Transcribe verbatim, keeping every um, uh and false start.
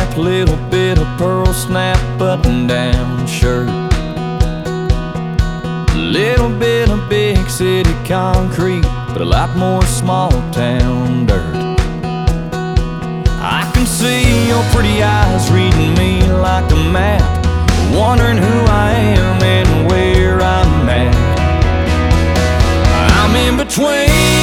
stripe, little bit of pearl snap button-down shirt. A little bit of big city concrete, but a lot more small town dirt. I can see your pretty eyes reading me like a map, wondering who I am and where I'm at. I'm in between